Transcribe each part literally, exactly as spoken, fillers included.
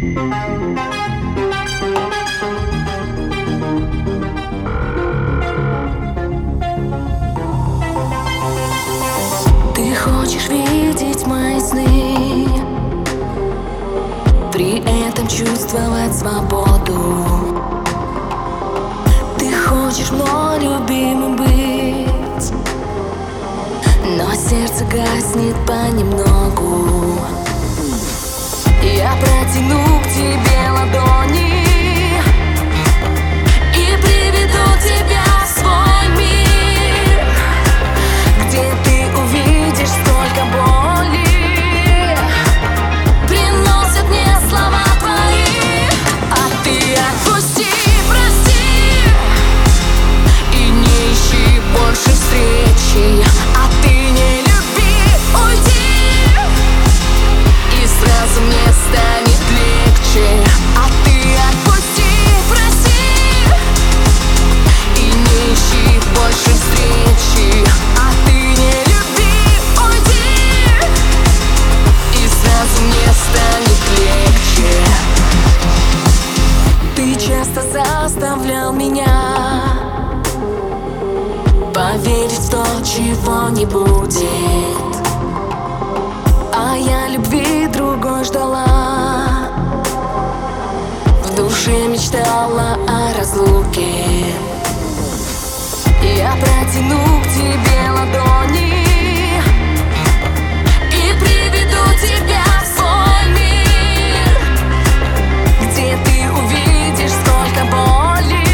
Ты хочешь видеть мои сны, при этом чувствовать свободу. Ты хочешь мной любимым быть, но сердце гаснет понемногу. Я протяну к тебе ладони и приведу тебя в свой мир, где ты увидишь столько боли, приносят мне слова твои. А ты отпусти, прости и не ищи больше встречи. А ты не люби, уйди, и сразу мне станет легче. А ты отпусти, прости и не ищи больше встречи. А ты не люби, уйди, и сразу мне станет легче. Ты часто заставлял меня поверить в то, чего не будет, а я любви другой ждала, в душе мечтала о разлуке. Я протяну к тебе ладони и приведу тебя в свой мир, где ты увидишь сколько боли,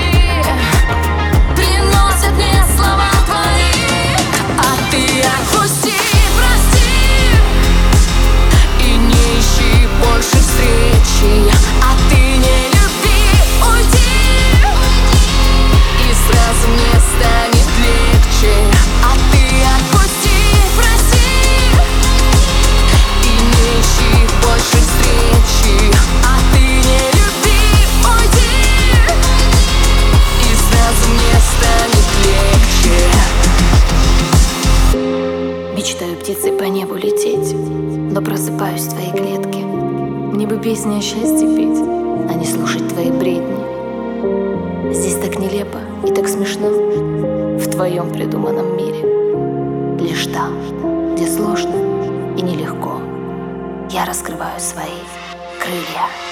приносят мне слова твои. А ты отпусти, прости и не ищи больше встречи. А ты не люби, уйди, и сразу мне станет легче. А ты отпусти, прости и не ищи больше встречи. А ты не люби, уйди, и сразу мне станет легче. Мечтаю птицей по небу лететь, но просыпаюсь в твоей клетке. Мне бы песни о счастье петь, а не слушать твои бредни. Здесь так нелепо и так смешно, в твоем придуманном мире. Лишь там, где сложно и нелегко, я раскрываю свои крылья.